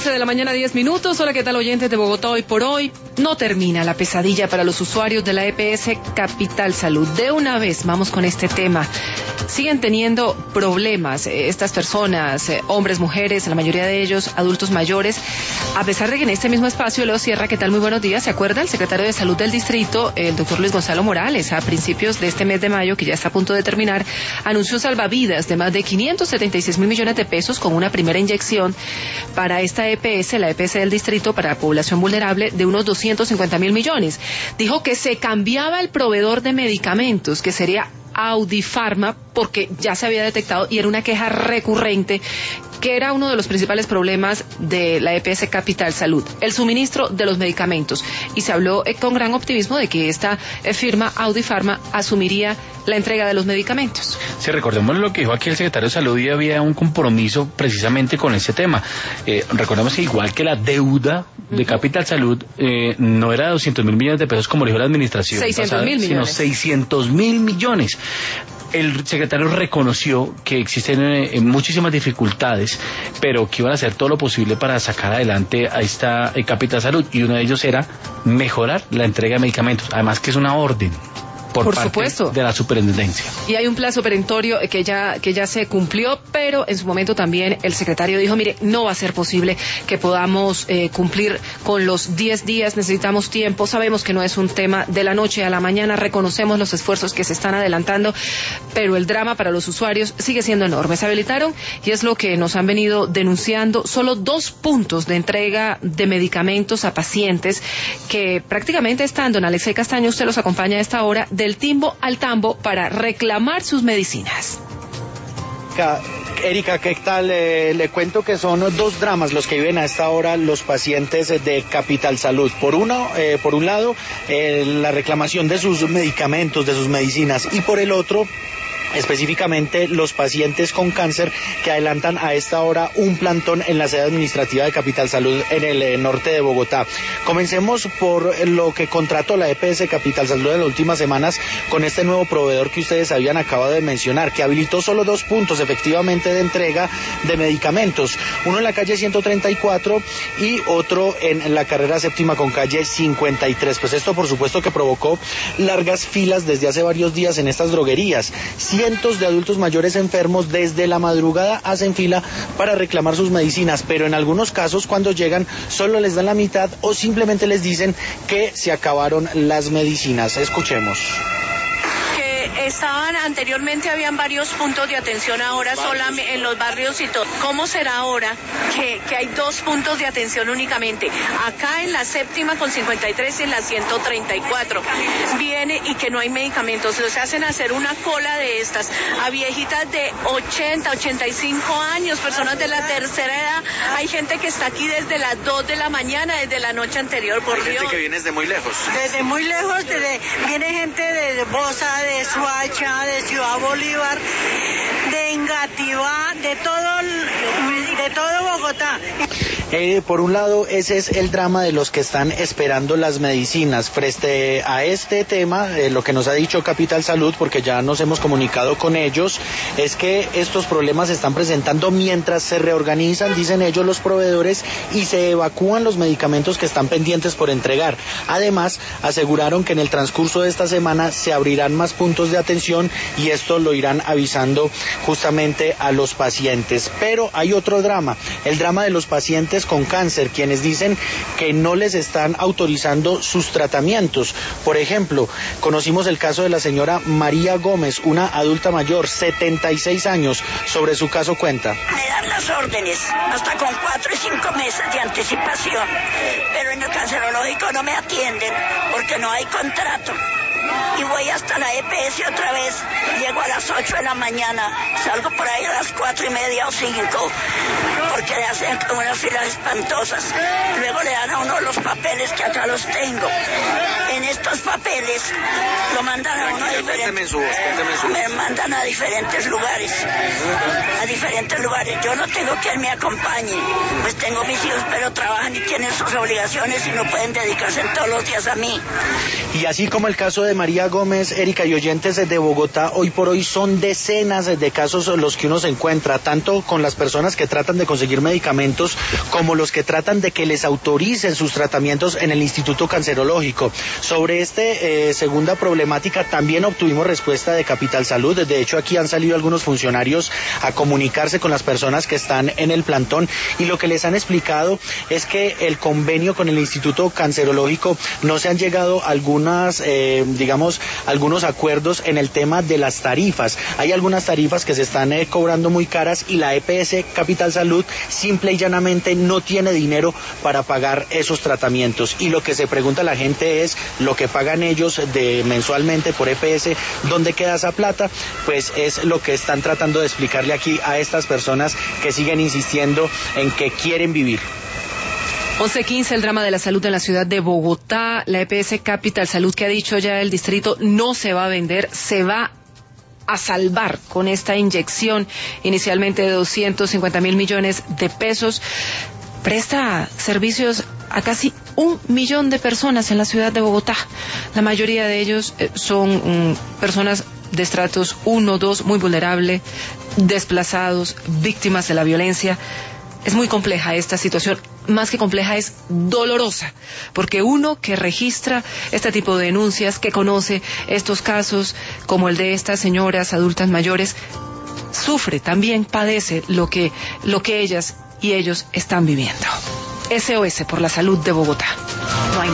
11 de la mañana, 10 minutos. Hola, ¿qué tal, oyentes de Bogotá? Hoy por hoy no termina la pesadilla para los usuarios de la EPS Capital Salud. De una vez vamos con este tema. Siguen teniendo problemas estas personas, hombres, mujeres, la mayoría de ellos adultos mayores, a pesar de que en este mismo espacio, Leo Sierra, ¿qué tal? Muy buenos días. ¿Se acuerda? El secretario de Salud del Distrito, el doctor Luis Gonzalo Morales, a principios de este mes de mayo, que ya está a punto de terminar, anunció salvavidas de más de 576.000 millones de pesos con una primera inyección para esta EPS, la EPS del Distrito, para la población vulnerable, de unos 250.000 millones. Dijo que se cambiaba el proveedor de medicamentos, que sería Audifarma, porque ya se había detectado y era una queja recurrente, que era uno de los principales problemas de la EPS Capital Salud, el suministro de los medicamentos. Y se habló con gran optimismo de que esta firma Audifarma asumiría la entrega de los medicamentos. Sí, recordemos lo que dijo aquí el secretario de Salud, y había un compromiso precisamente con ese tema. Recordemos que igual que la deuda de Capital Salud no era 200.000 millones de pesos como dijo la administración, 600.000 millones, sino 600.000 millones. El secretario reconoció que existen muchísimas dificultades, pero que iban a hacer todo lo posible para sacar adelante a esta Capital Salud, y uno de ellos era mejorar la entrega de medicamentos, además que es una orden por parte supuesto de la superintendencia. Y hay un plazo perentorio que ya se cumplió, pero en su momento también el secretario dijo, mire, no va a ser posible que podamos cumplir con los 10 días, necesitamos tiempo, sabemos que no es un tema de la noche a la mañana, reconocemos los esfuerzos que se están adelantando, pero el drama para los usuarios sigue siendo enorme. Se habilitaron, y es lo que nos han venido denunciando, solo 2 puntos de entrega de medicamentos a pacientes que prácticamente están, don Alexei Castaño, usted los acompaña a esta hora, del timbo al tambo para reclamar sus medicinas. Erika, ¿qué tal? Le cuento que son 2 dramas los que viven a esta hora los pacientes de Capital Salud. Por un lado, la reclamación de sus medicamentos, de sus medicinas, y por el otro, específicamente los pacientes con cáncer que adelantan a esta hora un plantón en la sede administrativa de Capital Salud en el norte de Bogotá. Comencemos por lo que contrató la EPS Capital Salud en las últimas semanas con este nuevo proveedor que ustedes habían acabado de mencionar, que habilitó solo 2 puntos efectivamente de entrega de medicamentos, uno en la calle 134 y otro en la carrera séptima con calle 53. Pues esto por supuesto que provocó largas filas desde hace varios días en estas droguerías. Cientos de adultos mayores enfermos desde la madrugada hacen fila para reclamar sus medicinas, pero en algunos casos cuando llegan solo les dan la mitad o simplemente les dicen que se acabaron las medicinas. Escuchemos. Estaban anteriormente, habían varios puntos de atención, ahora solamente en los barrios y todo. ¿Cómo será ahora que hay 2 puntos de atención únicamente? Acá en la séptima con 53 y en la 134. Viene y que no hay medicamentos. Los hacen hacer una cola de estas a viejitas de 80, 85 años, personas de la tercera edad. Hay gente que está aquí desde las 2 de la mañana, desde la noche anterior, por Dios. Hay gente que viene desde muy lejos. Desde muy lejos, viene gente de Bosa, de Suacha, de Ciudad Bolívar, de Engativá, de todo Bogotá. Por un lado, ese es el drama de los que están esperando las medicinas. Frente a este tema, lo que nos ha dicho Capital Salud, porque ya nos hemos comunicado con ellos, es que estos problemas se están presentando mientras se reorganizan, dicen ellos, los proveedores y se evacúan los medicamentos que están pendientes por entregar. Además, aseguraron que en el transcurso de esta semana se abrirán más puntos de atención y esto lo irán avisando justamente a los pacientes. Pero hay otro drama, el drama de los pacientes con cáncer, quienes dicen que no les están autorizando sus tratamientos. Por ejemplo, conocimos el caso de la señora María Gómez, una adulta mayor, 76 años. Sobre su caso cuenta. Me dan las órdenes hasta con 4 y 5 meses de anticipación, pero en el cancerológico no me atienden porque no hay contrato. Y voy hasta la EPS otra vez, llego a las 8 de la mañana, salgo por ahí a las 4:30 o 5, porque le hacen unas filas espantosas. Luego le dan a uno los papeles, que acá los tengo. En estos papeles lo mandan a uno a diferentes, me mandan a diferentes lugares, Yo no tengo quien me acompañe, pues tengo mis hijos, pero trabajan y tienen sus obligaciones y no pueden dedicarse todos los días a mí. Y así como el caso de María Gómez, Erika y oyentes de Bogotá, hoy por hoy son decenas de casos los que uno se encuentra, tanto con las personas que tratan de conseguir medicamentos medicamentos como los que tratan de que les autoricen sus tratamientos en el Instituto Cancerológico. Sobre esta segunda problemática también obtuvimos respuesta de Capital Salud. De hecho, aquí han salido algunos funcionarios a comunicarse con las personas que están en el plantón y lo que les han explicado es que el convenio con el Instituto Cancerológico no se han llegado algunos acuerdos en el tema de las tarifas. Hay algunas tarifas que se están cobrando muy caras y la EPS Capital Salud simple y llanamente no tiene dinero para pagar esos tratamientos. Y lo que se pregunta la gente es lo que pagan ellos mensualmente por EPS, ¿dónde queda esa plata? Pues es lo que están tratando de explicarle aquí a estas personas que siguen insistiendo en que quieren vivir. 11:15, el drama de la salud en la ciudad de Bogotá. La EPS Capital Salud, que ha dicho ya el distrito, no se va a vender, se va a salvar con esta inyección inicialmente de 250.000 millones de pesos. Presta servicios a casi 1 millón de personas en la ciudad de Bogotá. La mayoría de ellos son personas de estratos 1, 2, muy vulnerables, desplazados, víctimas de la violencia. Es muy compleja esta situación, más que compleja es dolorosa, porque uno que registra este tipo de denuncias, que conoce estos casos como el de estas señoras adultas mayores, sufre, también padece lo que ellas y ellos están viviendo. SOS por la salud de Bogotá. No hay